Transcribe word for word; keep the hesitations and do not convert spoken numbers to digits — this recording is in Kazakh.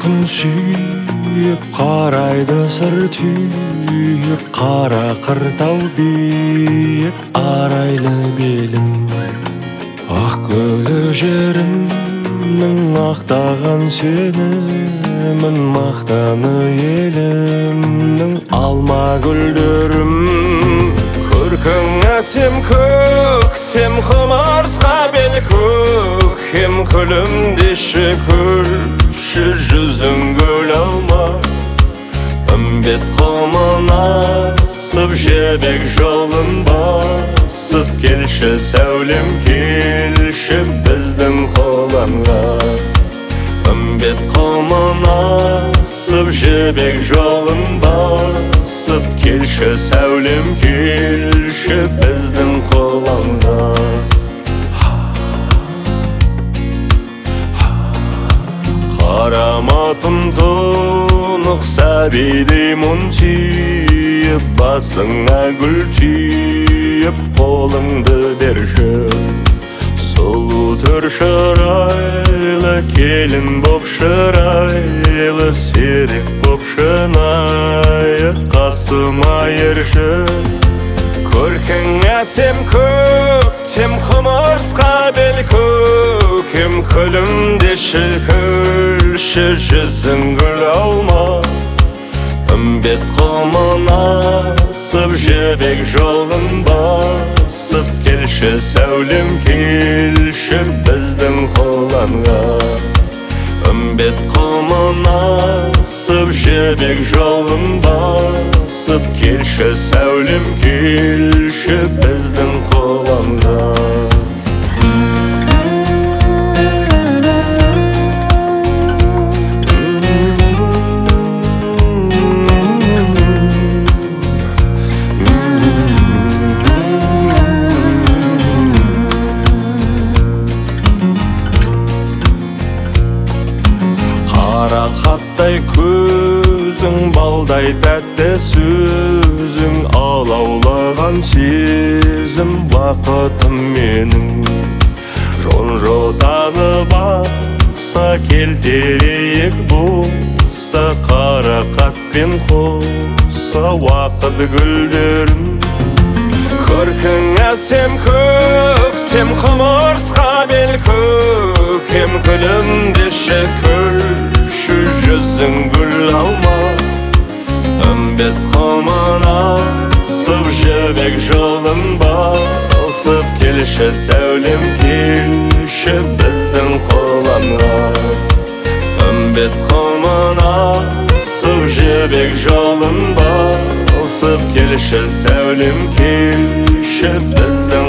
күн сүйіп қарайды сыр түйіп, қара қыртау биік арайлы белім. Ақ көлі жерімнің ақтаған сенімін, мақтаны елімнің алма гүлдерім. Көркің әсем көктем құмарсқа бел көкем, күлімдеші күлші жүзің гүл алма. Үмбет құмын асып жебек жолын басып, келші сәулем келші біздің қоланға. Үмбет құмын асып жебек жолын басып, келші сәулем келші біздің қоланға. Қараматым тұнық сәбидей мұн түйіп, басыңа гүл түйіп, қолыңды берші. Сұлу түр шырайлы келін боп шырайлы, серік боп шынайы қасыма ерші. Көркің әсем көктем құмырсқа бел көкем, күлімдеші күлші жүзің гүл алма. Үмбет құмын асып жебек жолын басып, келші сәулем келші біздің қоланға. Үмбет құмын асып жебек жолын басып, келші сәулем келші біздің қоланға. Қарақаттай көзің, балдай тәтті сөзің, алаулаған сезім бақытым менің. Жон-жотаны баса келтерейік болса, қарақатпен қоса уақыт гүлдерін. Көркің әсем көктем құмырсқа бел көкем, күлімдеші күлші жүзің гүл алма. Үмбет құмын асып жібек жолын басып, келші сәулем келші біздің қоланға. Үмбет құмын асып жібек жолын басып, келші сәулем келші біздің